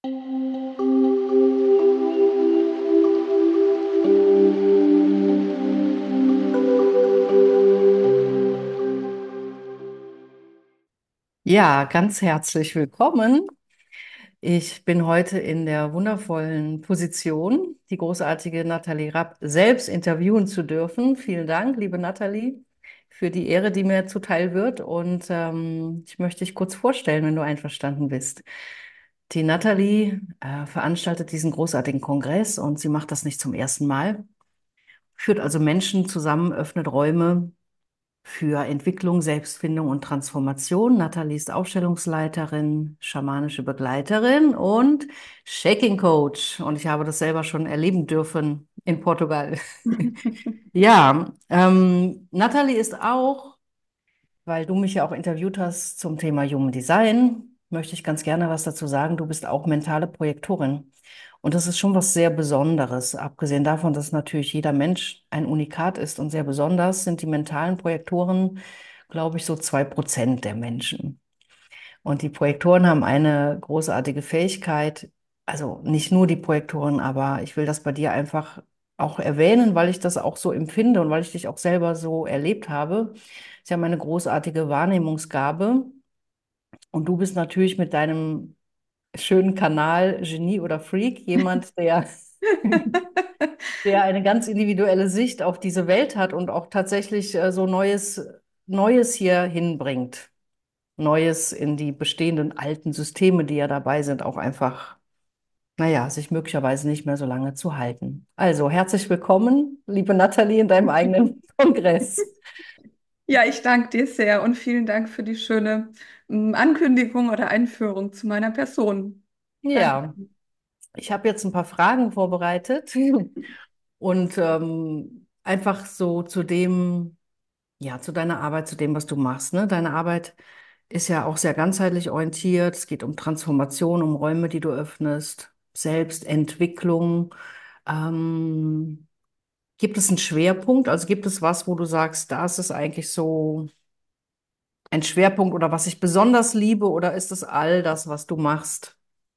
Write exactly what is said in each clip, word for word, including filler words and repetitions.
Ja, ganz herzlich willkommen. Ich bin heute in der wundervollen Position, die großartige Nathalie Rapp selbst interviewen zu dürfen. Vielen Dank, liebe Nathalie, für die Ehre, die mir zuteil wird. Und ähm, ich möchte dich kurz vorstellen, wenn du einverstanden bist. Die Nathalie äh, veranstaltet diesen großartigen Kongress und sie macht das nicht zum ersten Mal, führt also Menschen zusammen, öffnet Räume für Entwicklung, Selbstfindung und Transformation. Nathalie ist Aufstellungsleiterin, schamanische Begleiterin und Shaking Coach. Und ich habe das selber schon erleben dürfen in Portugal. Ja, ähm, Nathalie ist auch, weil du mich ja auch interviewt hast zum Thema Human Design, möchte ich ganz gerne was dazu sagen. Du bist auch mentale Projektorin. Und das ist schon was sehr Besonderes. Abgesehen davon, dass natürlich jeder Mensch ein Unikat ist und sehr besonders, sind die mentalen Projektoren, glaube ich, so zwei Prozent der Menschen. Und die Projektoren haben eine großartige Fähigkeit, also nicht nur die Projektoren, aber ich will das bei dir einfach auch erwähnen, weil ich das auch so empfinde und weil ich dich auch selber so erlebt habe. Sie haben eine großartige Wahrnehmungsgabe und du bist natürlich mit deinem schönen Kanal Genie oder Freak jemand, der, der eine ganz individuelle Sicht auf diese Welt hat und auch tatsächlich äh, so Neues, Neues hier hinbringt. Neues in die bestehenden alten Systeme, die ja dabei sind, auch einfach, naja, sich möglicherweise nicht mehr so lange zu halten. Also herzlich willkommen, liebe Nathalie, in deinem eigenen Kongress. Ja, ich danke dir sehr und vielen Dank für die schöne ähm, Ankündigung oder Einführung zu meiner Person. Danke. Ja, ich habe jetzt ein paar Fragen vorbereitet und ähm, einfach so zu dem, ja, zu deiner Arbeit, zu dem, was du machst, ne? Deine Arbeit ist ja auch sehr ganzheitlich orientiert. Es geht um Transformation, um Räume, die du öffnest, Selbstentwicklung. Ähm, Gibt es einen Schwerpunkt? Also gibt es was, wo du sagst, das ist eigentlich so ein Schwerpunkt oder was ich besonders liebe oder ist es all das, was du machst?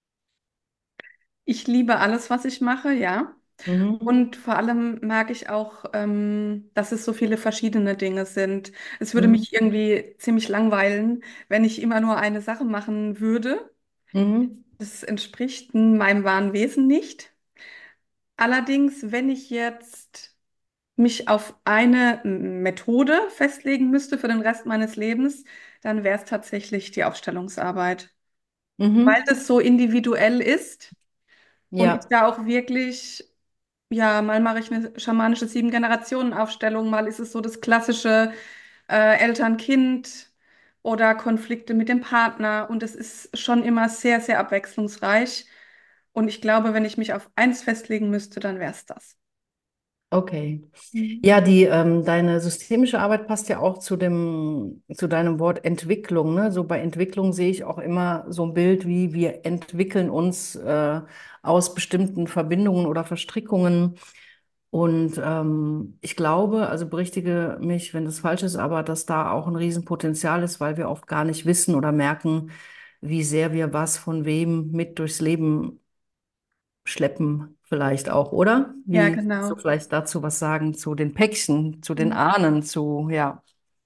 Ich liebe alles, was ich mache, ja. Mhm. Und vor allem merke ich auch, ähm, dass es so viele verschiedene Dinge sind. Es würde Mhm. mich irgendwie ziemlich langweilen, wenn ich immer nur eine Sache machen würde. Mhm. Das entspricht meinem wahren Wesen nicht. Allerdings, wenn ich jetzt mich auf eine Methode festlegen müsste für den Rest meines Lebens, dann wäre es tatsächlich die Aufstellungsarbeit, weil Mhm. das so individuell ist und ich Ja. da auch wirklich, ja, mal mache ich eine schamanische Sieben-Generationen-Aufstellung, mal ist es so das klassische äh, Eltern-Kind oder Konflikte mit dem Partner und es ist schon immer sehr, sehr abwechslungsreich und ich glaube, wenn ich mich auf eins festlegen müsste, dann wäre es das. Okay. Mhm. Ja, die, ähm, deine systemische Arbeit passt ja auch zu dem, zu deinem Wort Entwicklung, ne? So bei Entwicklung sehe ich auch immer so ein Bild, wie wir entwickeln uns äh, aus bestimmten Verbindungen oder Verstrickungen. Und ähm, ich glaube, also berichtige mich, wenn das falsch ist, aber dass da auch ein Riesenpotenzial ist, weil wir oft gar nicht wissen oder merken, wie sehr wir was von wem mit durchs Leben schleppen, vielleicht auch, oder? Ja, Wie kannst du genau. vielleicht dazu was sagen zu den Päckchen, zu den Mhm. Ahnen, zu, ja.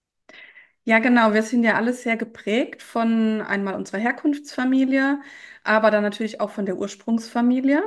Ja, genau. Wir sind ja alles sehr geprägt von einmal unserer Herkunftsfamilie, aber dann natürlich auch von der Ursprungsfamilie.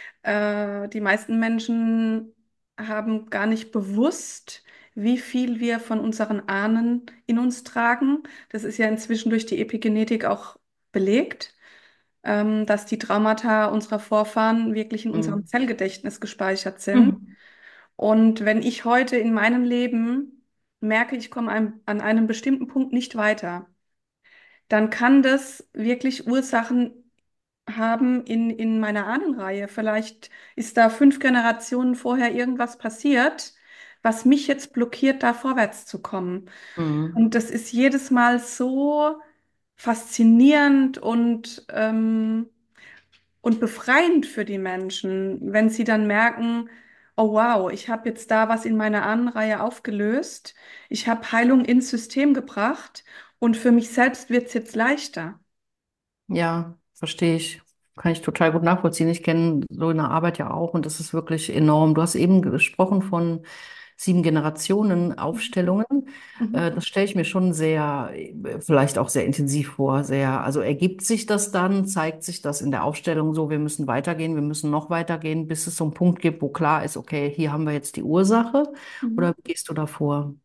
Äh, die meisten Menschen haben gar nicht bewusst, wie viel wir von unseren Ahnen in uns tragen. Das ist ja inzwischen durch die Epigenetik auch belegt, ähm, dass die Traumata unserer Vorfahren wirklich in unserem Mhm. Zellgedächtnis gespeichert sind. Mhm. Und wenn ich heute in meinem Leben merke, ich komme an, an einem bestimmten Punkt nicht weiter, dann kann das wirklich Ursachen haben in, in meiner Ahnenreihe. Vielleicht ist da fünf Generationen vorher irgendwas passiert, was mich jetzt blockiert, da vorwärts zu kommen. Mhm. Und das ist jedes Mal so faszinierend und ähm, und befreiend für die Menschen, wenn sie dann merken, oh wow, ich habe jetzt da was in meiner Ahnenreihe aufgelöst, ich habe Heilung ins System gebracht und für mich selbst wird es jetzt leichter. Ja, verstehe ich. Kann ich total gut nachvollziehen. Ich kenne so eine Arbeit ja auch und das ist wirklich enorm. Du hast eben gesprochen von sieben Generationen Aufstellungen. Mhm. Äh, Das stelle ich mir schon sehr, äh, vielleicht auch sehr intensiv vor. Sehr, also ergibt sich das dann, zeigt sich das in der Aufstellung so, wir müssen weitergehen, wir müssen noch weitergehen, bis es so einen Punkt gibt, wo klar ist, okay, hier haben wir jetzt die Ursache. Mhm. Oder wie gehst du da vor?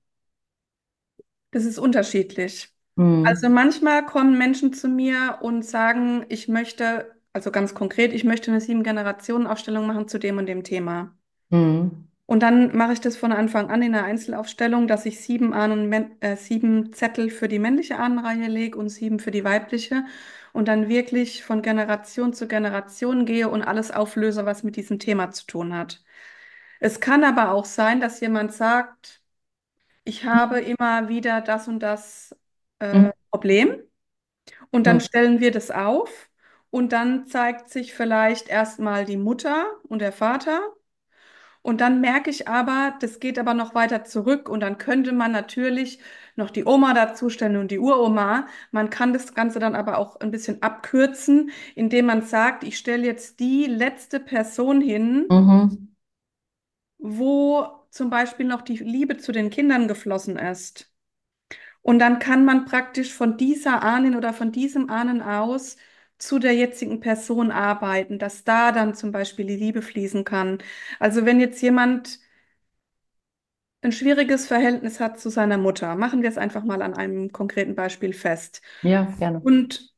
Das ist unterschiedlich. Also Hm. manchmal kommen Menschen zu mir und sagen, ich möchte, also ganz konkret, ich möchte eine Sieben-Generationen-Aufstellung machen zu dem und dem Thema. Hm. Und dann mache ich das von Anfang an in einer Einzelaufstellung, dass ich sieben Ahnen, äh, sieben Zettel für die männliche Ahnenreihe lege und sieben für die weibliche und dann wirklich von Generation zu Generation gehe und alles auflöse, was mit diesem Thema zu tun hat. Es kann aber auch sein, dass jemand sagt, ich habe immer wieder das und das Hm. äh, Problem und dann Hm. stellen wir das auf und dann zeigt sich vielleicht erstmal die Mutter und der Vater. Und dann merke ich aber, das geht aber noch weiter zurück und dann könnte man natürlich noch die Oma dazustellen und die Uroma. Man kann das Ganze dann aber auch ein bisschen abkürzen, indem man sagt, ich stelle jetzt die letzte Person hin, Mhm. wo zum Beispiel noch die Liebe zu den Kindern geflossen ist. Und dann kann man praktisch von dieser Ahnen oder von diesem Ahnen aus zu der jetzigen Person arbeiten, dass da dann zum Beispiel die Liebe fließen kann. Also wenn jetzt jemand ein schwieriges Verhältnis hat zu seiner Mutter. Machen wir es einfach mal an einem konkreten Beispiel fest. Ja, gerne. Und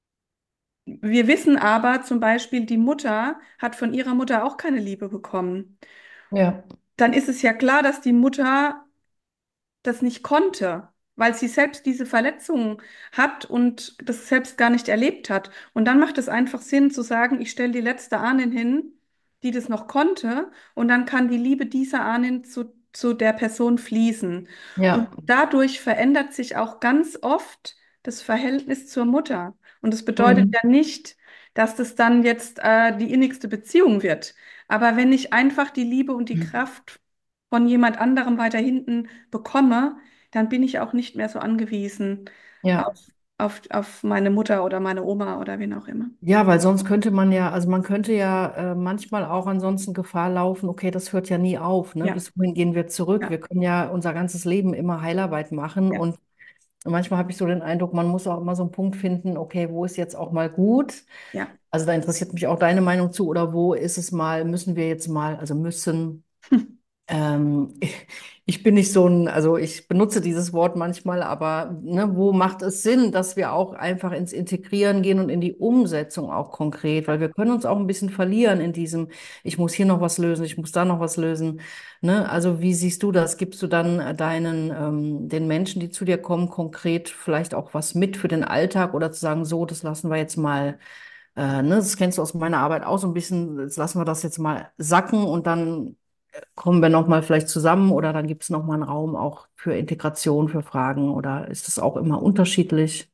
wir wissen aber zum Beispiel, die Mutter hat von ihrer Mutter auch keine Liebe bekommen. Ja. Dann ist es ja klar, dass die Mutter das nicht konnte, weil sie selbst diese Verletzungen hat und das selbst gar nicht erlebt hat. Und dann macht es einfach Sinn zu sagen, ich stelle die letzte Ahnen hin, die das noch konnte, und dann kann die Liebe dieser Ahnen zu, zu der Person fließen. Und Ja. dadurch verändert sich auch ganz oft das Verhältnis zur Mutter. Und das bedeutet Mhm. ja nicht, dass das dann jetzt äh, die innigste Beziehung wird. Aber wenn ich einfach die Liebe und die Kraft von jemand anderem weiter hinten bekomme, dann bin ich auch nicht mehr so angewiesen Ja. auf, auf, auf meine Mutter oder meine Oma oder wen auch immer. Ja, weil sonst könnte man ja, also man könnte ja äh, manchmal auch ansonsten Gefahr laufen, okay, das hört ja nie auf, ne? Ja, Bis wohin gehen wir zurück? ja, Wir können ja unser ganzes Leben immer Heilarbeit machen ja, und manchmal habe ich so den Eindruck, man muss auch immer so einen Punkt finden, okay, wo ist jetzt auch mal gut? ja. Also da interessiert mich auch deine Meinung zu oder wo ist es mal, müssen wir jetzt mal, also müssen. Ähm, ich bin nicht so ein, also ich benutze dieses Wort manchmal, aber ne, wo macht es Sinn, dass wir auch einfach ins Integrieren gehen und in die Umsetzung auch konkret, weil wir können uns auch ein bisschen verlieren in diesem, ich muss hier noch was lösen, ich muss da noch was lösen. Ne? Also wie siehst du das? Gibst du dann äh, deinen, ähm, den Menschen, die zu dir kommen, konkret vielleicht auch was mit für den Alltag oder zu sagen, so, das lassen wir jetzt mal, äh, ne, das kennst du aus meiner Arbeit auch so ein bisschen, jetzt lassen wir das jetzt mal sacken und dann kommen wir nochmal vielleicht zusammen oder dann gibt es nochmal einen Raum auch für Integration, für Fragen oder ist das auch immer unterschiedlich?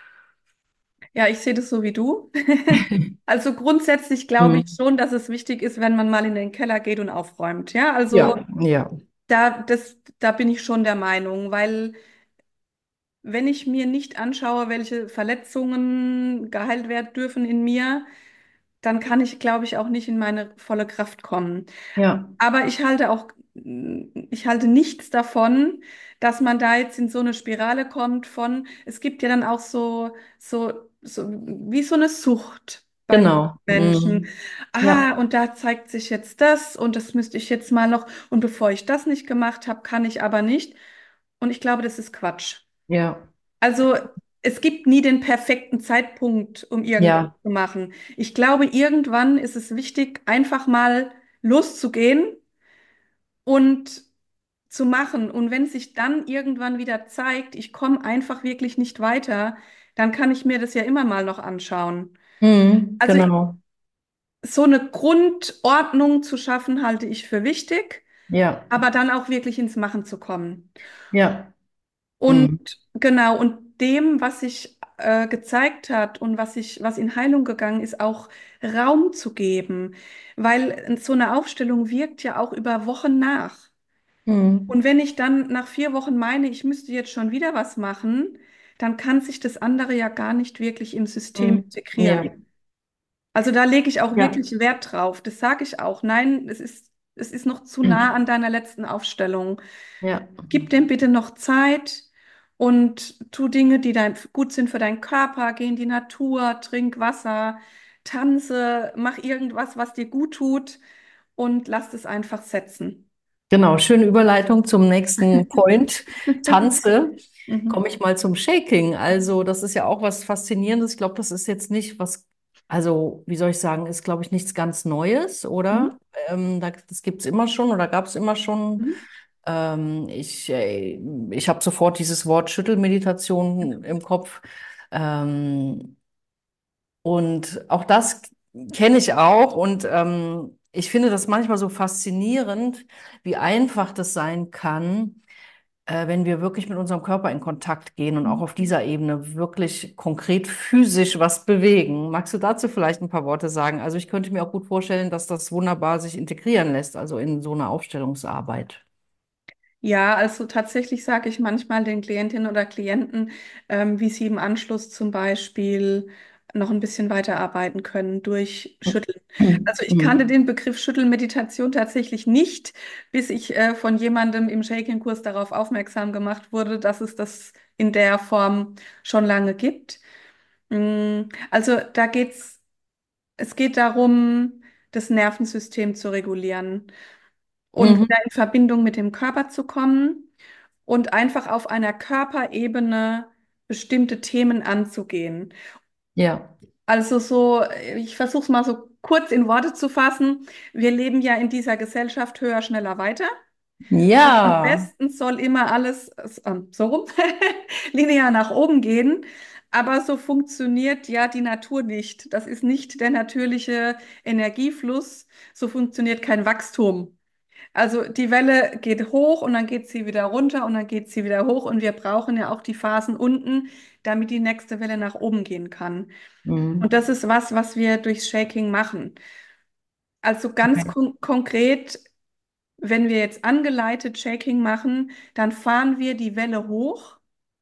Ja, ich sehe das so wie du. Also grundsätzlich glaube ich Hm. schon, dass es wichtig ist, wenn man mal in den Keller geht und aufräumt. Ja, also Ja, ja, da, das, da bin ich schon der Meinung, weil wenn ich mir nicht anschaue, welche Verletzungen geheilt werden dürfen in mir, dann kann ich, glaube ich, auch nicht in meine volle Kraft kommen. ja, Aber ich halte auch, ich halte nichts davon, dass man da jetzt in so eine Spirale kommt von, es gibt ja dann auch so, so, so wie so eine Sucht bei manchen genau. Menschen. Hm. Ah, Ja, und da zeigt sich jetzt das und das müsste ich jetzt mal noch, und bevor ich das nicht gemacht habe, kann ich aber nicht. Und ich glaube, das ist Quatsch. ja, Also es gibt nie den perfekten Zeitpunkt, um irgendwas ja, zu machen. Ich glaube, irgendwann ist es wichtig, einfach mal loszugehen und zu machen. Und wenn sich dann irgendwann wieder zeigt, ich komme einfach wirklich nicht weiter, dann kann ich mir das ja immer mal noch anschauen. hm, Also genau. so eine Grundordnung zu schaffen, halte ich für wichtig, Ja, aber dann auch wirklich ins Machen zu kommen. ja, Und hm, genau, und dem, was sich äh, gezeigt hat und was ich, was in Heilung gegangen ist, auch Raum zu geben. Weil so eine Aufstellung wirkt ja auch über Wochen nach. hm, Und wenn ich dann nach vier Wochen meine, ich müsste jetzt schon wieder was machen, dann kann sich das andere ja gar nicht wirklich im System hm, ja, integrieren. Also da lege ich auch Ja. wirklich Wert drauf. Das sage ich auch. Nein, es ist, es ist noch zu nah an deiner letzten Aufstellung. Ja. Gib dem bitte noch Zeit und tu Dinge, die dein, gut sind für deinen Körper. Geh in die Natur, trink Wasser, tanze, mach irgendwas, was dir gut tut und lass es einfach setzen. Genau, schöne Überleitung zum nächsten Point. Tanze. Mhm. Komme ich mal zum Shaking. Also, das ist ja auch was Faszinierendes. Ich glaube, das ist jetzt nicht was, also, wie soll ich sagen, ist, glaube ich, nichts ganz Neues, oder? Mhm. Ähm, da, das gibt es immer schon oder gab es immer schon. Mhm. Ähm, ich äh, ich habe sofort dieses Wort Schüttelmeditation im Kopf. Ähm, und auch das kenne ich auch. Und ähm, ich finde das manchmal so faszinierend, wie einfach das sein kann, äh, wenn wir wirklich mit unserem Körper in Kontakt gehen und auch auf dieser Ebene wirklich konkret physisch was bewegen. Magst du dazu vielleicht ein paar Worte sagen? Also ich könnte mir auch gut vorstellen, dass das wunderbar sich integrieren lässt, also in so eine Aufstellungsarbeit. Ja, also tatsächlich sage ich manchmal den Klientinnen oder Klienten, ähm, wie sie im Anschluss zum Beispiel noch ein bisschen weiterarbeiten können durch Schütteln. Also ich kannte Mhm. den Begriff Schüttelmeditation tatsächlich nicht, bis ich äh, von jemandem im Shaking-Kurs darauf aufmerksam gemacht wurde, dass es das in der Form schon lange gibt. Mm, Also da geht's, es geht darum, das Nervensystem zu regulieren und wieder Mhm. in Verbindung mit dem Körper zu kommen und einfach auf einer Körperebene bestimmte Themen anzugehen. Ja. Also so, ich versuche es mal so kurz in Worte zu fassen. Wir leben ja in dieser Gesellschaft höher, schneller, weiter. Und am Ja. besten soll immer alles äh, so rum linear nach oben gehen. Aber so funktioniert ja die Natur nicht. Das ist nicht der natürliche Energiefluss. So funktioniert kein Wachstum. Also die Welle geht hoch und dann geht sie wieder runter und dann geht sie wieder hoch und wir brauchen ja auch die Phasen unten, damit die nächste Welle nach oben gehen kann. Und Mhm. das ist was, was wir durchs Shaking machen. Also ganz Okay. kon konkret, wenn wir jetzt angeleitet Shaking machen, dann fahren wir die Welle hoch,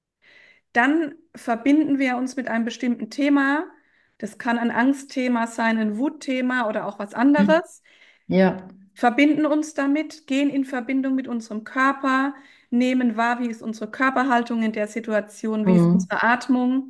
dann verbinden wir uns mit einem bestimmten Thema. Das kann ein Angstthema sein, ein Wutthema oder auch was anderes. Ja. Verbinden uns damit, gehen in Verbindung mit unserem Körper, nehmen wahr, wie ist unsere Körperhaltung in der Situation, wie ist Mhm. unsere Atmung,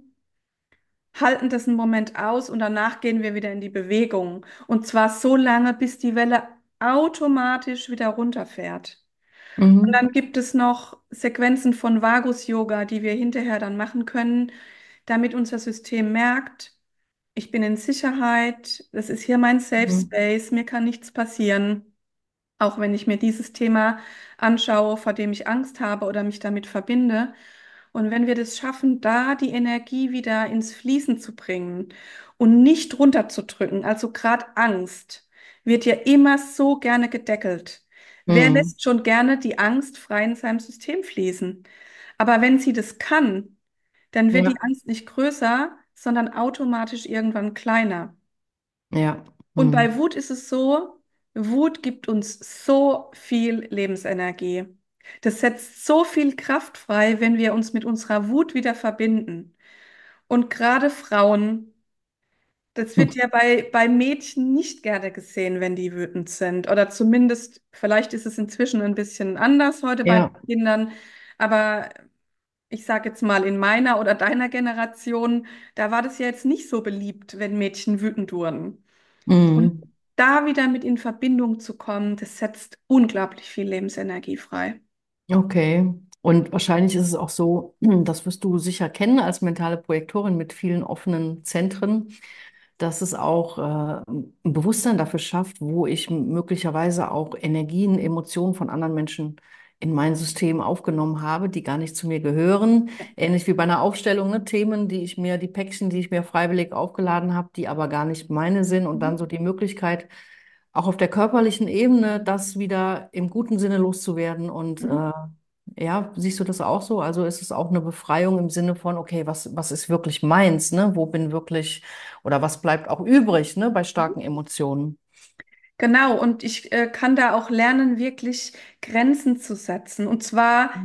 halten das einen Moment aus und danach gehen wir wieder in die Bewegung. Und zwar so lange, bis die Welle automatisch wieder runterfährt. Und Mhm. dann gibt es noch Sequenzen von Vagus-Yoga, die wir hinterher dann machen können, damit unser System merkt, ich bin in Sicherheit, das ist hier mein Safe Mhm. Space, mir kann nichts passieren. Auch wenn ich mir dieses Thema anschaue, vor dem ich Angst habe oder mich damit verbinde. Und wenn wir das schaffen, da die Energie wieder ins Fließen zu bringen und nicht runterzudrücken, also gerade Angst wird ja immer so gerne gedeckelt. Wer Mhm. lässt schon gerne die Angst frei in seinem System fließen? Aber wenn sie das kann, dann wird die Ja. Angst nicht größer, sondern automatisch irgendwann kleiner. Ja. Und Mhm. bei Wut ist es so, Wut gibt uns so viel Lebensenergie. Das setzt so viel Kraft frei, wenn wir uns mit unserer Wut wieder verbinden. Und gerade Frauen, das wird ja bei, bei Mädchen nicht gerne gesehen, wenn die wütend sind. Oder zumindest, vielleicht ist es inzwischen ein bisschen anders heute bei Ja. den Kindern. Aber ich sage jetzt mal, in meiner oder deiner Generation, da war das ja jetzt nicht so beliebt, wenn Mädchen wütend wurden. Und Mhm. da wieder mit in Verbindung zu kommen, das setzt unglaublich viel Lebensenergie frei. Okay. Und wahrscheinlich ist es auch so, das wirst du sicher kennen als mentale Projektorin mit vielen offenen Zentren, dass es auch äh, ein Bewusstsein dafür schafft, wo ich möglicherweise auch Energien, Emotionen von anderen Menschen in mein System aufgenommen habe, die gar nicht zu mir gehören. Ähnlich wie bei einer Aufstellung, ne? Themen, die ich mir, die Päckchen, die ich mir freiwillig aufgeladen habe, die aber gar nicht meine sind und Mhm. dann so die Möglichkeit, auch auf der körperlichen Ebene, das wieder im guten Sinne loszuwerden. Und Mhm. äh, ja, siehst du das auch so? Also ist es auch eine Befreiung im Sinne von, okay, was, was ist wirklich meins, ne? Wo bin wirklich, oder was bleibt auch übrig, ne, bei Mhm. starken Emotionen? Genau, und ich äh, kann da auch lernen, wirklich Grenzen zu setzen. Und zwar Mhm.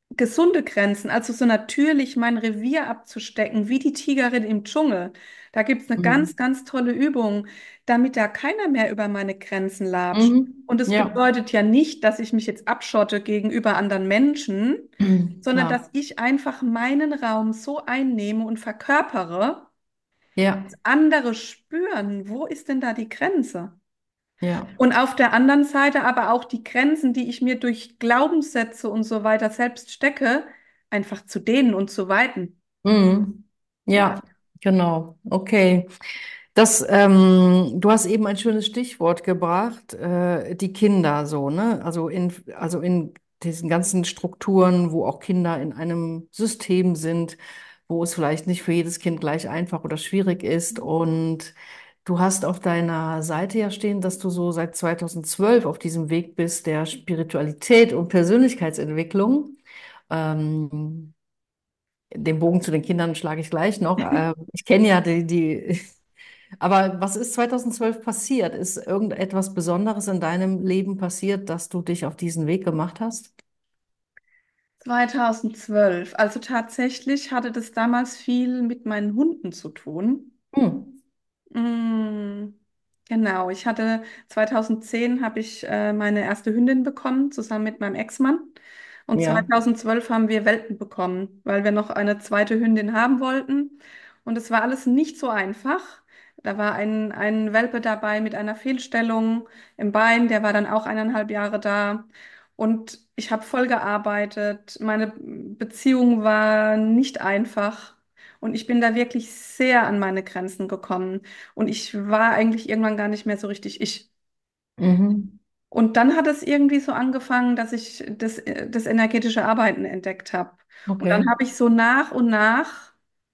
gesunde Grenzen, also so natürlich mein Revier abzustecken, wie die Tigerin im Dschungel. Da gibt es eine ganz, Mhm. ganz tolle Übung, damit da keiner mehr über meine Grenzen latscht. Mhm. Und es Ja, bedeutet ja nicht, dass ich mich jetzt abschotte gegenüber anderen Menschen, Mhm. sondern dass Klar. ich einfach meinen Raum so einnehme und verkörpere, Ja, dass andere spüren, wo ist denn da die Grenze? ja. Und auf der anderen Seite aber auch die Grenzen, die ich mir durch Glaubenssätze und so weiter selbst stecke, einfach zu dehnen und zu weiten. Mhm. Ja. Ja, genau. Okay. Das, ähm, du hast eben ein schönes Stichwort gebracht, äh, die Kinder so, ne? Also in, also in diesen ganzen Strukturen, wo auch Kinder in einem System sind, wo es vielleicht nicht für jedes Kind gleich einfach oder schwierig ist. Und du hast auf deiner Seite ja stehen, dass du so seit zweitausendzwölf auf diesem Weg bist der Spiritualität und Persönlichkeitsentwicklung. Ähm, Den Bogen zu den Kindern schlage ich gleich noch. Äh, ich kenne ja die, die, aber was ist zweitausendzwölf passiert? Ist irgendetwas Besonderes in deinem Leben passiert, dass du dich auf diesen Weg gemacht hast? zweitausendzwölf. Also tatsächlich hatte das damals viel mit meinen Hunden zu tun. Hm. Mm, genau, ich hatte zweitausendzehn habe ich äh, meine erste Hündin bekommen, zusammen mit meinem Ex-Mann. Und Ja. zweitausendzwölf haben wir Welpen bekommen, weil wir noch eine zweite Hündin haben wollten. Und es war alles nicht so einfach. Da war ein, ein Welpe dabei mit einer Fehlstellung im Bein, der war dann auch eineinhalb Jahre da. Und ich habe voll gearbeitet. Meine Beziehung war nicht einfach. Und ich bin da wirklich sehr an meine Grenzen gekommen. Und ich war eigentlich irgendwann gar nicht mehr so richtig ich. Mhm. Und dann hat es irgendwie so angefangen, dass ich das, äh, das energetische Arbeiten entdeckt habe. Und dann Okay. habe ich so nach und nach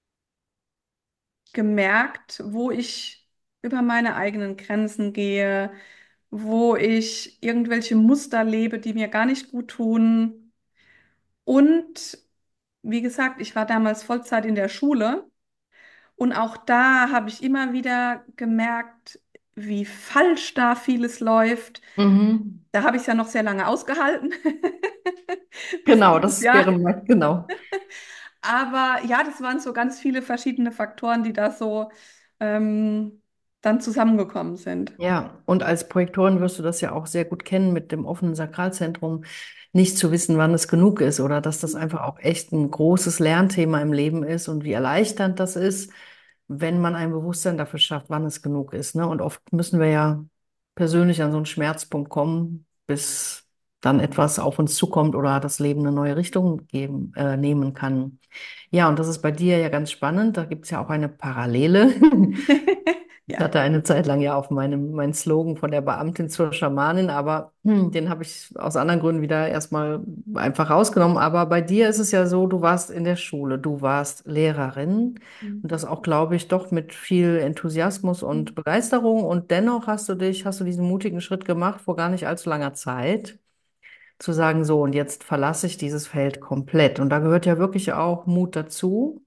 gemerkt, wo ich über meine eigenen Grenzen gehe, wo ich irgendwelche Muster lebe, die mir gar nicht gut tun. Und wie gesagt, ich war damals Vollzeit in der Schule. Und auch da habe ich immer wieder gemerkt, wie falsch da vieles läuft. Mhm. Da habe ich es ja noch sehr lange ausgehalten, bis Genau, dieses das Jahr. wäre mein, genau. Aber ja, das waren so ganz viele verschiedene Faktoren, die da so ähm, dann zusammengekommen sind. Ja, und als Projektorin wirst du das ja auch sehr gut kennen mit dem offenen Sakralzentrum, nicht zu wissen, wann es genug ist oder dass das einfach auch echt ein großes Lernthema im Leben ist und wie erleichternd das ist, wenn man ein Bewusstsein dafür schafft, wann es genug ist, ne? Und oft müssen wir ja persönlich an so einen Schmerzpunkt kommen, bis dann etwas auf uns zukommt oder das Leben eine neue Richtung geben, äh, nehmen kann. Ja, und das ist bei dir ja ganz spannend. Da gibt es ja auch eine Parallele. Ich Ja. hatte eine Zeit lang ja auf meinem meinen Slogan von der Beamtin zur Schamanin, aber hm, den habe ich aus anderen Gründen wieder erstmal einfach rausgenommen. Aber bei dir ist es ja so, du warst in der Schule, du warst Lehrerin und das auch, glaube ich, doch mit viel Enthusiasmus und Begeisterung. Und dennoch hast du dich, hast du diesen mutigen Schritt gemacht vor gar nicht allzu langer Zeit, zu sagen, so, und jetzt verlasse ich dieses Feld komplett. Und da gehört ja wirklich auch Mut dazu.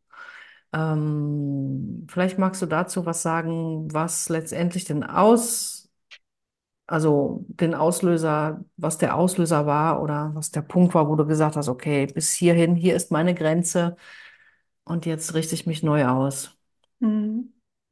Ähm, vielleicht magst du dazu was sagen, was letztendlich den Aus, also den Auslöser, was der Auslöser war oder was der Punkt war, wo du gesagt hast, okay, bis hierhin, hier ist meine Grenze und jetzt richte ich mich neu aus. Mhm.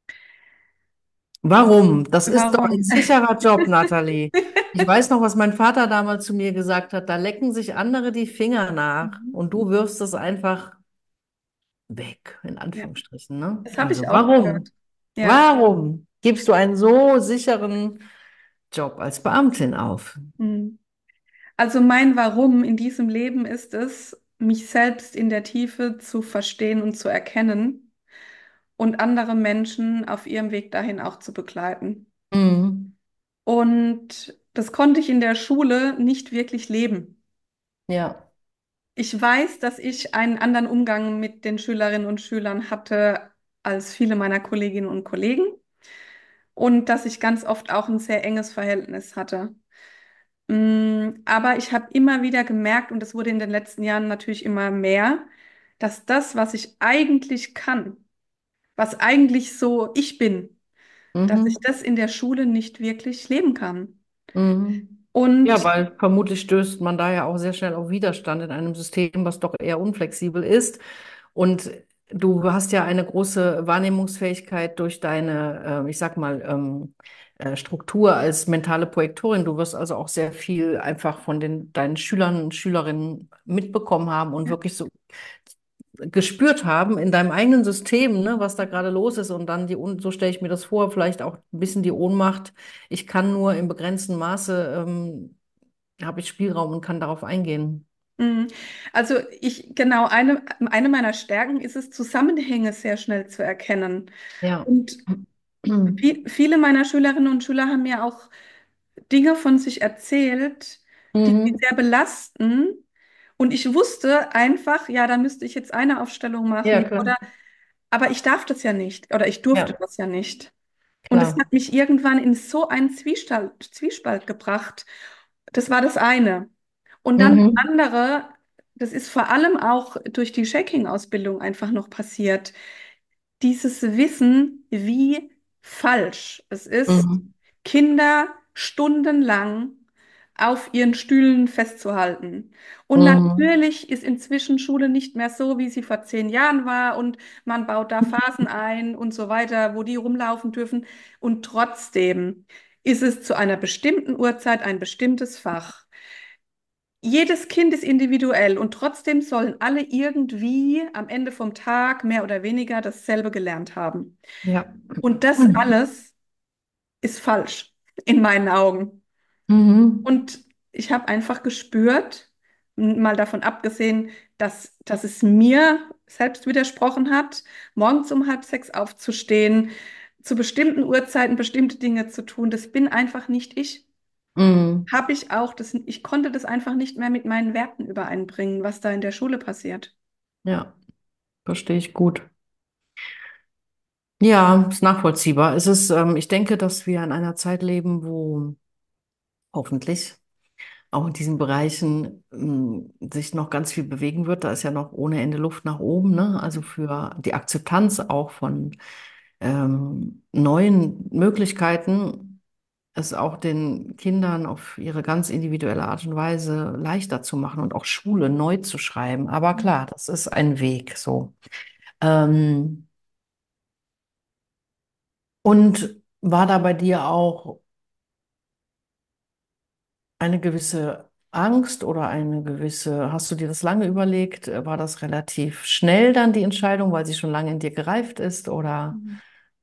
Warum? Das ist doch ein Warum? sicherer Job, Nathalie. Ich weiß noch, was mein Vater damals zu mir gesagt hat, da lecken sich andere die Finger nach Mhm. und du wirfst es einfach weg, in Ja, Anführungsstrichen, ne? das habe ich Also auch warum? gehört. Ja. Warum gibst du einen so sicheren Job als Beamtin auf? Mhm. Also mein Warum in diesem Leben ist es, mich selbst in der Tiefe zu verstehen und zu erkennen und andere Menschen auf ihrem Weg dahin auch zu begleiten. Mhm. Und das konnte ich in der Schule nicht wirklich leben. Ja. Ich weiß, dass ich einen anderen Umgang mit den Schülerinnen und Schülern hatte als viele meiner Kolleginnen und Kollegen und dass ich ganz oft auch ein sehr enges Verhältnis hatte. Mm, Aber ich habe immer wieder gemerkt, und das wurde in den letzten Jahren natürlich immer mehr, dass das, was ich eigentlich kann, was eigentlich so ich bin, dass ich Mhm. das in der Schule nicht wirklich leben kann. Mhm. Ja, Und weil vermutlich stößt man da ja auch sehr schnell auf Widerstand in einem System, was doch eher unflexibel ist. Und du hast ja eine große Wahrnehmungsfähigkeit durch deine, äh, ich sag mal, ähm, äh, Struktur als mentale Projektorin. Du wirst also auch sehr viel einfach von den, deinen Schülern und Schülerinnen mitbekommen haben und wirklich so gespürt haben in deinem eigenen System, ne, was da gerade los ist. Und dann die, Un- so stelle ich mir das vor, vielleicht auch ein bisschen die Ohnmacht. Ich kann nur im begrenzten Maße, ähm, habe ich Spielraum und kann darauf eingehen. mm, also ich, genau, eine, eine meiner Stärken ist es, Zusammenhänge sehr schnell zu erkennen. Ja. Und viel, viele meiner Schülerinnen und Schüler haben mir auch Dinge von sich erzählt, die sie Mhm. sehr belasten. Und ich wusste einfach, ja, da müsste ich jetzt eine Aufstellung Ja, machen klar. oder, aber ich darf das ja nicht oder ich durfte Ja, das ja nicht. Und es klar. hat mich irgendwann in so einen Zwiespalt, Zwiespalt gebracht. Das war das eine. Und dann das Mhm. andere, das ist vor allem auch durch die Shaking-Ausbildung einfach noch passiert. Dieses Wissen, wie falsch es ist, Mhm. Kinder stundenlang auf ihren Stühlen festzuhalten. Und Mhm. natürlich ist inzwischen Schule nicht mehr so, wie sie vor zehn Jahren war und man baut da Phasen ein und so weiter, wo die rumlaufen dürfen. Und trotzdem ist es zu einer bestimmten Uhrzeit ein bestimmtes Fach. Jedes Kind ist individuell und trotzdem sollen alle irgendwie am Ende vom Tag mehr oder weniger dasselbe gelernt haben. Ja. Und das Mhm. alles ist falsch in meinen Augen. Mhm. Und ich habe einfach gespürt, m- mal davon abgesehen, dass, dass es mir selbst widersprochen hat, morgens um halb sechs aufzustehen, zu bestimmten Uhrzeiten bestimmte Dinge zu tun. Das bin einfach nicht ich. Mhm. Habe ich auch, das, ich konnte das einfach nicht mehr mit meinen Werten übereinbringen, was da in der Schule passiert. Ja, verstehe ich gut. Ja, ist nachvollziehbar. Es ist, ähm, ich denke, dass wir in einer Zeit leben, wo hoffentlich auch in diesen Bereichen ähm, sich noch ganz viel bewegen wird. Da ist ja noch ohne Ende Luft nach oben, ne? Also für die Akzeptanz auch von ähm, neuen Möglichkeiten, es auch den Kindern auf ihre ganz individuelle Art und Weise leichter zu machen und auch Schule neu zu schreiben. Aber klar, das ist ein Weg so. Ähm, und war da bei dir auch eine gewisse Angst oder eine gewisse, hast du dir das lange überlegt? War das relativ schnell dann die Entscheidung, weil sie schon lange in dir gereift ist oder? Mhm.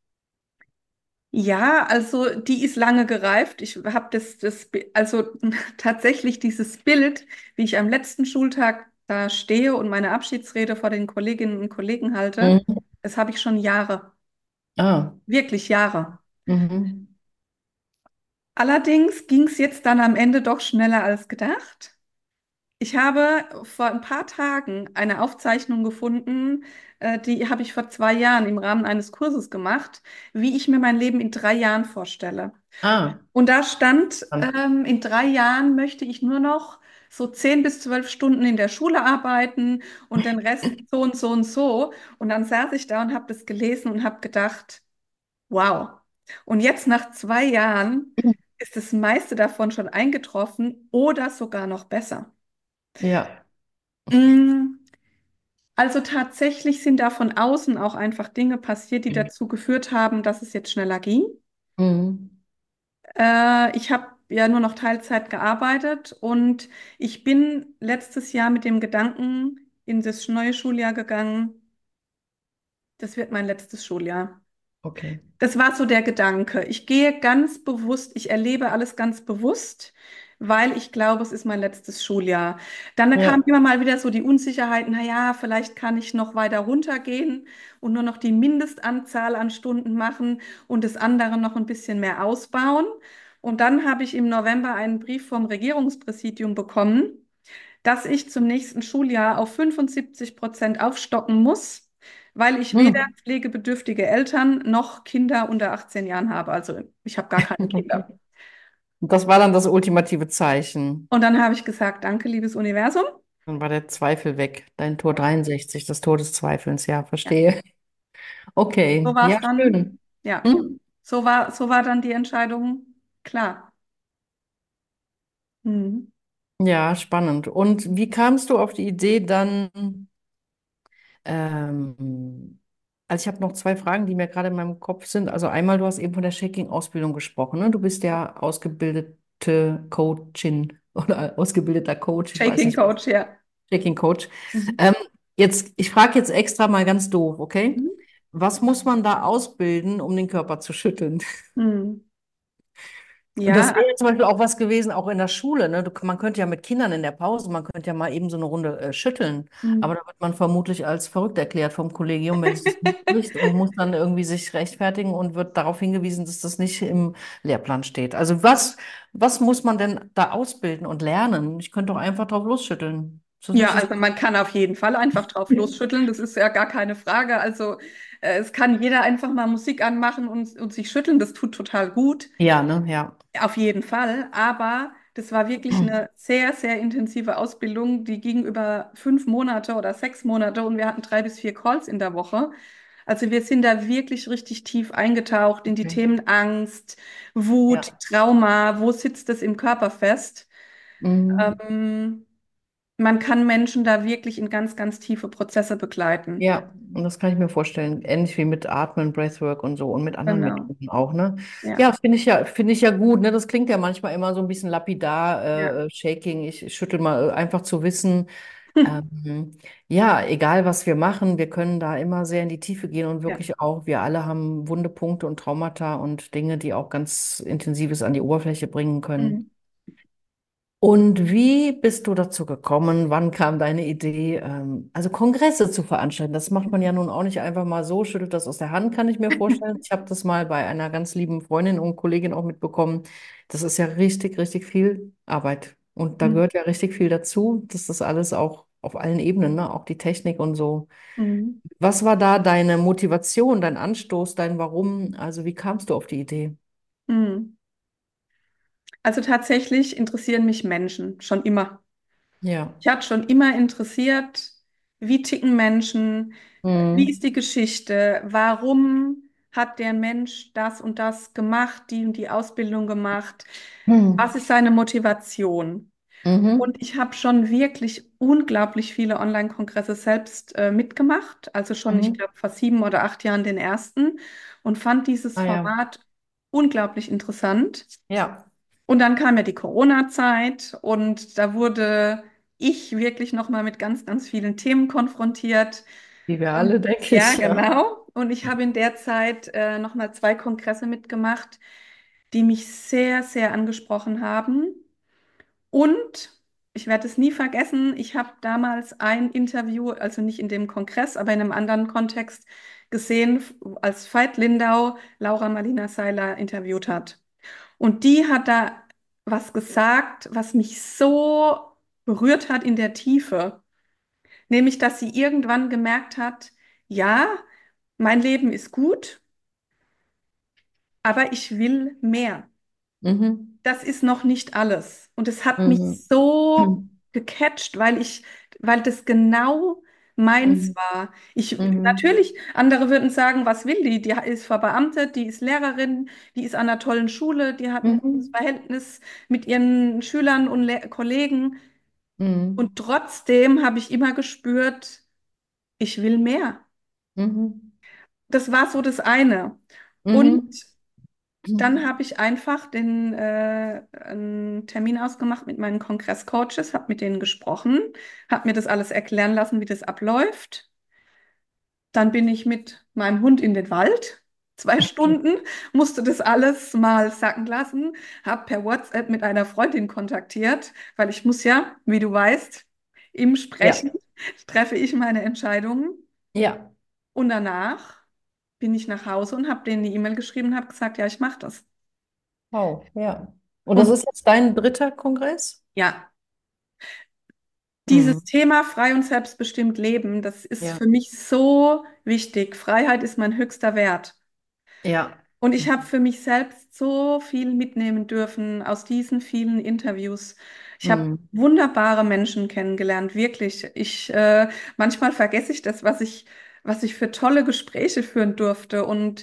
Ja, also die ist lange gereift. Ich habe das, das, Bi- also tatsächlich dieses Bild, wie ich am letzten Schultag da stehe und meine Abschiedsrede vor den Kolleginnen und Kollegen halte, Mhm. das habe ich schon Jahre, Ah, wirklich Jahre. mhm. Allerdings ging es jetzt dann am Ende doch schneller als gedacht. Ich habe vor ein paar Tagen eine Aufzeichnung gefunden, äh, die habe ich vor zwei Jahren im Rahmen eines Kurses gemacht, wie ich mir mein Leben in drei Jahren vorstelle. Ah, Und da stand, spannend. ähm, in drei Jahren möchte ich nur noch so zehn bis zwölf Stunden in der Schule arbeiten und den Rest so und so und so. Und dann saß ich da und habe das gelesen und habe gedacht, wow. Und jetzt nach zwei Jahren ist das meiste davon schon eingetroffen oder sogar noch besser. Ja. Mm, Also tatsächlich sind da von außen auch einfach Dinge passiert, die dazu geführt haben, dass es jetzt schneller ging. Mhm. Äh, ich habe ja nur noch Teilzeit gearbeitet und ich bin letztes Jahr mit dem Gedanken in das neue Schuljahr gegangen, das wird mein letztes Schuljahr. Okay. Das war so der Gedanke. Ich gehe ganz bewusst, ich erlebe alles ganz bewusst, weil ich glaube, es ist mein letztes Schuljahr. Dann kam Ja. immer mal wieder so die Unsicherheit, na ja, vielleicht kann ich noch weiter runtergehen und nur noch die Mindestanzahl an Stunden machen und das andere noch ein bisschen mehr ausbauen. Und dann habe ich im November einen Brief vom Regierungspräsidium bekommen, dass ich zum nächsten Schuljahr auf fünfundsiebzig Prozent aufstocken muss, weil ich weder Mhm. pflegebedürftige Eltern noch Kinder unter achtzehn Jahren habe. Also ich habe gar keine Kinder. Das war dann das ultimative Zeichen. Und dann habe ich gesagt, danke, liebes Universum. Dann war der Zweifel weg. Dein Tor dreiundsechzig, das Tor des Zweifelns. Ja, Ja, verstehe. so Okay. war Ja, es dann. schön. Ja, Hm? so war, so war dann die Entscheidung klar. Mhm. Ja, spannend. Und wie kamst du auf die Idee dann, ähm, also ich habe noch zwei Fragen, die mir gerade in meinem Kopf sind. Also einmal, du hast eben von der Shaking-Ausbildung gesprochen, ne? Du bist ja ausgebildete Coachin oder ausgebildeter Coach, ich weiß Shaking nicht, Coach, ja. Shaking-Coach. Mhm. Ähm, jetzt, ich frage jetzt extra mal ganz doof, okay? Mhm. Was muss man da ausbilden, um den Körper zu schütteln? Mhm. Und das Ja. wäre zum Beispiel auch was gewesen, auch in der Schule. Ne? Du, man könnte ja mit Kindern in der Pause, man könnte ja mal eben so eine Runde äh, schütteln. Aber Mhm. da wird man vermutlich als verrückt erklärt vom Kollegium, wenn es das nicht spricht und muss dann irgendwie sich rechtfertigen und wird darauf hingewiesen, dass das nicht im Lehrplan steht. Also was, was muss man denn da ausbilden und lernen? Ich könnte doch einfach drauf losschütteln. Ist das nicht Ja, das? also man kann auf jeden Fall einfach drauf losschütteln, das ist ja gar keine Frage. Also äh, es kann jeder einfach mal Musik anmachen und, und sich schütteln, das tut total gut. Ja, ne? Ja. Auf jeden Fall, aber das war wirklich eine sehr, sehr intensive Ausbildung, die ging über fünf Monate oder sechs Monate und wir hatten drei bis vier Calls in der Woche. Also wir sind da wirklich richtig tief eingetaucht in die Okay. Themen Angst, Wut, Ja. Trauma, wo sitzt es im Körper fest? Mhm. Ähm, Man kann Menschen da wirklich in ganz, ganz tiefe Prozesse begleiten. Ja, und das kann ich mir vorstellen. Ähnlich wie mit Atmen, Breathwork und so und mit anderen Genau. Methoden auch, ne? Ja. Ja, finde ich ja, finde ich ja gut, ne? Das klingt ja manchmal immer so ein bisschen lapidar, Ja. äh, äh, Shaking. Ich schüttel mal, äh, einfach zu wissen, ähm, ja, egal was wir machen, wir können da immer sehr in die Tiefe gehen und Ja. wirklich auch, wir alle haben wunde Punkte und Traumata und Dinge, die auch ganz Intensives an die Oberfläche bringen können. Mhm. Und wie bist du dazu gekommen? Wann kam deine Idee, ähm, also Kongresse zu veranstalten? Das macht man ja nun auch nicht einfach mal so, schüttelt das aus der Hand, kann ich mir vorstellen. Ich habe das mal bei einer ganz lieben Freundin und Kollegin auch mitbekommen. Das ist ja richtig, richtig viel Arbeit. Und da Mhm. gehört ja richtig viel dazu, dass das alles auch auf allen Ebenen, ne? Auch die Technik und so. Mhm. Was war da deine Motivation, dein Anstoß, dein Warum? Also wie kamst du auf die Idee? Mhm. Also tatsächlich interessieren mich Menschen schon immer. Ja. Ich hat schon immer interessiert, wie ticken Menschen, wie ist Mhm. die Geschichte, warum hat der Mensch das und das gemacht, die und die Ausbildung gemacht, was Mhm. ist seine Motivation? Und Mhm. ich habe schon wirklich unglaublich viele Online-Kongresse selbst äh, mitgemacht, also schon, ich Mhm. glaube, vor sieben oder acht Jahren den ersten und fand dieses Ah ja. Format unglaublich interessant. Ja. Und dann kam ja die Corona-Zeit und da wurde ich wirklich nochmal mit ganz, ganz vielen Themen konfrontiert. Wie wir Und alle, denke ja, ich, ja. genau. Und ich habe in der Zeit äh, nochmal zwei Kongresse mitgemacht, die mich sehr, sehr angesprochen haben. Und ich werde es nie vergessen, ich habe damals ein Interview, also nicht in dem Kongress, aber in einem anderen Kontext gesehen, als Veit Lindau Laura Marlina Seiler interviewt hat. Und die hat da was gesagt, was mich so berührt hat in der Tiefe. Nämlich, dass sie irgendwann gemerkt hat, ja, mein Leben ist gut, aber ich will mehr. Mhm. Das ist noch nicht alles. Und es hat mich Mhm. so Mhm. gecatcht, weil ich, weil das genau meins Mhm. war. Ich, Mhm. natürlich, andere würden sagen, was will die? Die ist verbeamtet, die ist Lehrerin, die ist an einer tollen Schule, die hat ein gutes Mhm. Verhältnis mit ihren Schülern und Le Kollegen. Und Mhm. trotzdem habe ich immer gespürt, ich will mehr. Mhm. Das war so das eine. Und Mhm. dann Mhm. habe ich einfach den äh, einen Termin ausgemacht mit meinen Kongresscoaches, habe mit denen gesprochen, habe mir das alles erklären lassen, wie das abläuft. Dann bin ich mit meinem Hund in den Wald, zwei Stunden, musste das alles mal sacken lassen, habe per WhatsApp mit einer Freundin kontaktiert, weil ich muss ja, wie du weißt, im Sprechen Ja, treffe ich meine Entscheidungen. ja. Und danach bin ich nach Hause und habe denen eine E-Mail geschrieben und habe gesagt, ja, ich mache das. Oh, ja. Und das Und ist jetzt dein dritter Kongress? ja, dieses Mhm. Thema frei und selbstbestimmt leben, das ist Ja, für mich so wichtig. Freiheit ist mein höchster Wert. ja. Und ich habe für mich selbst so viel mitnehmen dürfen aus diesen vielen Interviews. Ich habe Mhm. wunderbare Menschen kennengelernt, wirklich. Ich, äh, manchmal vergesse ich das, was ich, was ich für tolle Gespräche führen durfte. Und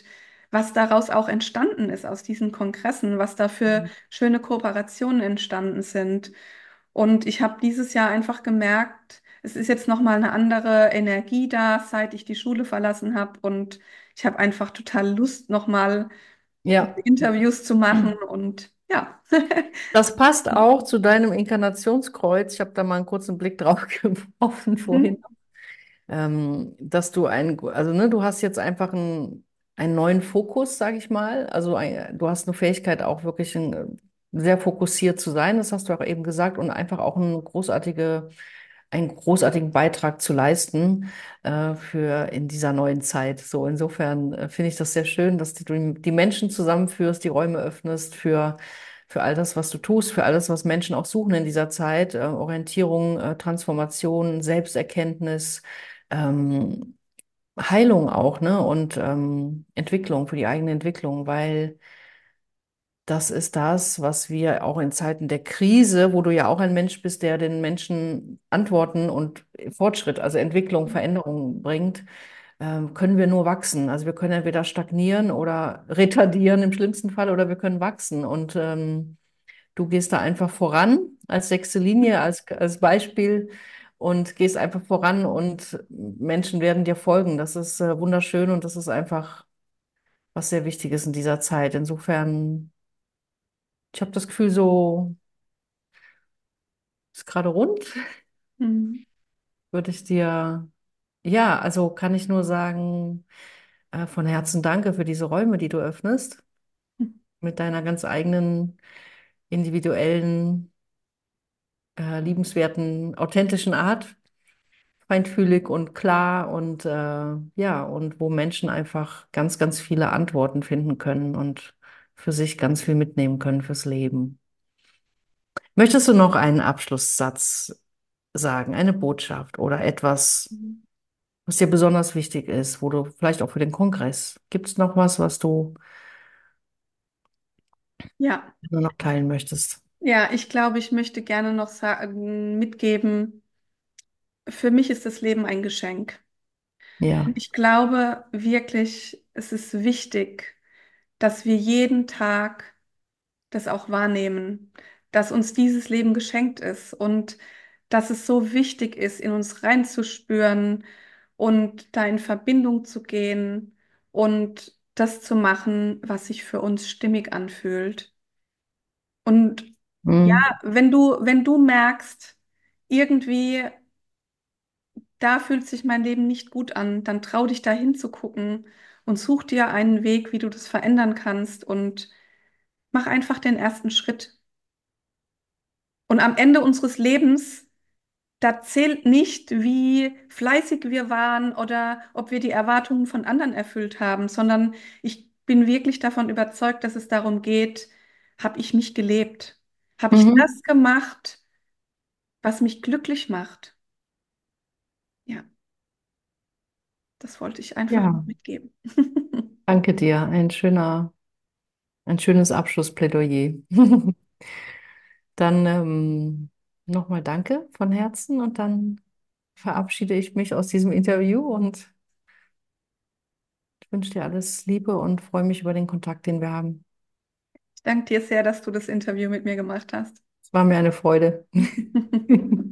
was daraus auch entstanden ist aus diesen Kongressen, was da für schöne Kooperationen entstanden sind. Und ich habe dieses Jahr einfach gemerkt, es ist jetzt noch mal eine andere Energie da, seit ich die Schule verlassen habe. Und ich habe einfach total Lust, noch mal Ja. Interviews zu machen. Und ja. Das passt auch zu deinem Inkarnationskreuz. Ich habe da mal einen kurzen Blick drauf geworfen vorhin. Mhm. Ähm, dass du ein, also ne, du hast jetzt einfach einen, einen neuen Fokus, sage ich mal. Also ein, du hast eine Fähigkeit, auch wirklich ein, sehr fokussiert zu sein. Das hast du auch eben gesagt und einfach auch eine großartige, einen großartigen Beitrag zu leisten äh, für in dieser neuen Zeit. So insofern äh, finde ich das sehr schön, dass du die Menschen zusammenführst, die Räume öffnest für für all das, was du tust, für alles, was Menschen auch suchen in dieser Zeit, äh, Orientierung, äh, Transformation, Selbsterkenntnis, ähm, Heilung auch, ne? Und ähm, Entwicklung für die eigene Entwicklung, weil das ist das, was wir auch in Zeiten der Krise, wo du ja auch ein Mensch bist, der den Menschen Antworten und Fortschritt, also Entwicklung, Veränderung bringt, ähm, können wir nur wachsen. Also wir können entweder stagnieren oder retardieren im schlimmsten Fall oder wir können wachsen. Und ähm, du gehst da einfach voran als sechste Linie, als, als Beispiel und gehst einfach voran und Menschen werden dir folgen. Das ist äh, wunderschön und das ist einfach was sehr Wichtiges in dieser Zeit. Insofern, ich habe das Gefühl, so ist gerade rund, Mhm. würde ich dir, ja, also kann ich nur sagen, äh, von Herzen danke für diese Räume, die du öffnest, mit deiner ganz eigenen, individuellen, äh, liebenswerten, authentischen Art. Feinfühlig und klar und äh, ja, und wo Menschen einfach ganz, ganz viele Antworten finden können und für sich ganz viel mitnehmen können fürs Leben. Möchtest du noch einen Abschlusssatz sagen, eine Botschaft oder etwas, Mhm. was dir besonders wichtig ist, wo du vielleicht auch für den Kongress, gibt es noch was, was du Ja, nur noch teilen möchtest? ja, ich glaube, ich möchte gerne noch sagen, mitgeben, für mich ist das Leben ein Geschenk. Ja. Und ich glaube wirklich, es ist wichtig, dass wir jeden Tag das auch wahrnehmen, dass uns dieses Leben geschenkt ist und dass es so wichtig ist, in uns reinzuspüren und da in Verbindung zu gehen und das zu machen, was sich für uns stimmig anfühlt. Und ja, Hm. wenn du, wenn du merkst, irgendwie, da fühlt sich mein Leben nicht gut an, dann trau dich da hinzugucken und such dir einen Weg, wie du das verändern kannst und mach einfach den ersten Schritt. Und am Ende unseres Lebens, da zählt nicht, wie fleißig wir waren oder ob wir die Erwartungen von anderen erfüllt haben, sondern ich bin wirklich davon überzeugt, dass es darum geht, habe ich mich gelebt? Habe ich Mhm. das gemacht, was mich glücklich macht? Ja, das wollte ich einfach Ja, mitgeben. danke dir. Ein schöner, ein schönes Abschlussplädoyer. Dann ähm, nochmal danke von Herzen und dann verabschiede ich mich aus diesem Interview und ich wünsche dir alles Liebe und freue mich über den Kontakt, den wir haben. Ich danke dir sehr, dass du das Interview mit mir gemacht hast. Es war mir eine Freude.